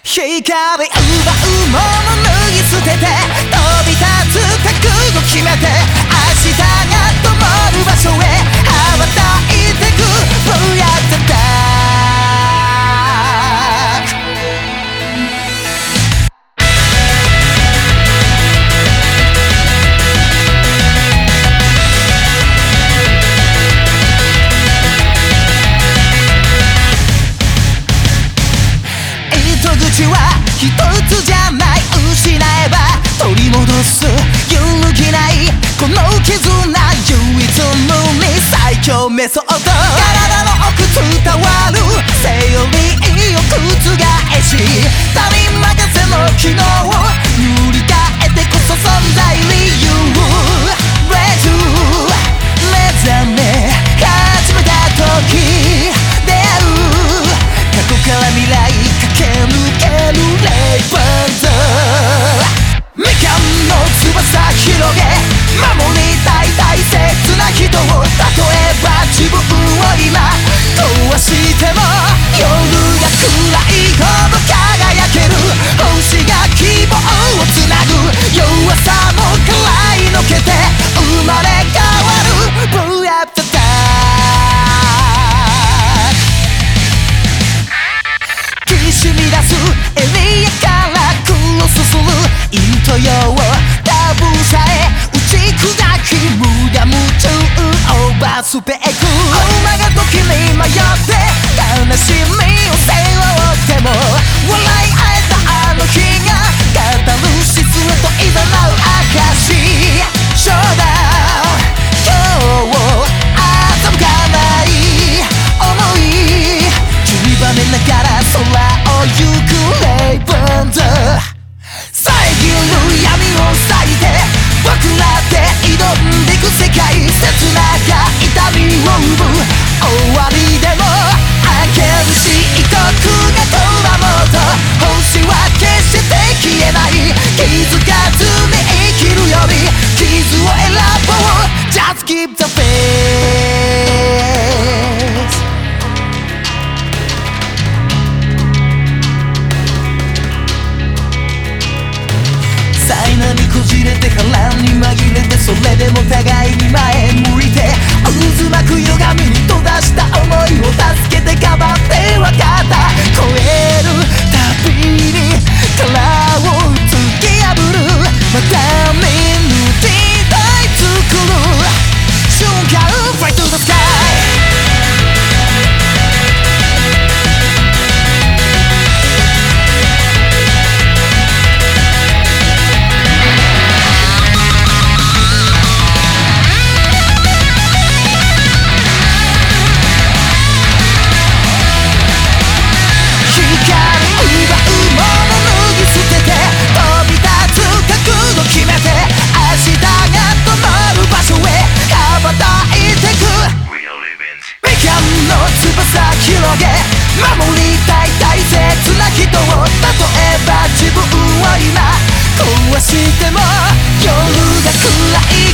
光奪うもの脱ぎ捨てて飛び立つ覚悟決めて明日が灯る場所へ羽ばたいてく Boy at the dark 糸口は一つじゃない失えば取り戻す揺るぎないこの絆唯一無二最強メソッド体の奥伝わるセオリーを覆し他人任せの機能を塗り替えてこそ存在理由 Ready to 目覚め始めた時出会う過去から未来駆け抜けるレイバーズみかんの翼広げ守りたい大切な人を例えば自分を今壊しても夜が暗いほど輝ける星が希望をつなぐ弱さもからいのけて生まれ変わる Blue Up the Dark きしみ出すエリアからクロスする糸よタブーさえ打ち砕き無我夢中オーバースペック馬が時に迷って悲しみを背負っても笑い合えたあの日がカタルシスへと誘う証ショーダウン今日を欺かない想い散りばめながら空を行くレイブンズ遮る闇を裂いて僕らで挑んでいく世界切なが痛みを生む終わりでも明けるし異国がとらもうと星は決して消えない気づかずに生きるより傷を選ぼう Just keep the faith 災難にこじれて波乱に紛れてそれでも互いに前向いて渦巻く歪みに閉ざした想いを助けてかばって分かった超えるたびに殻を突き破るまた見ぬ時代作る瞬間 Fly to the sky広げ守りたい大切な人を例えば自分を今壊しても夜が暗い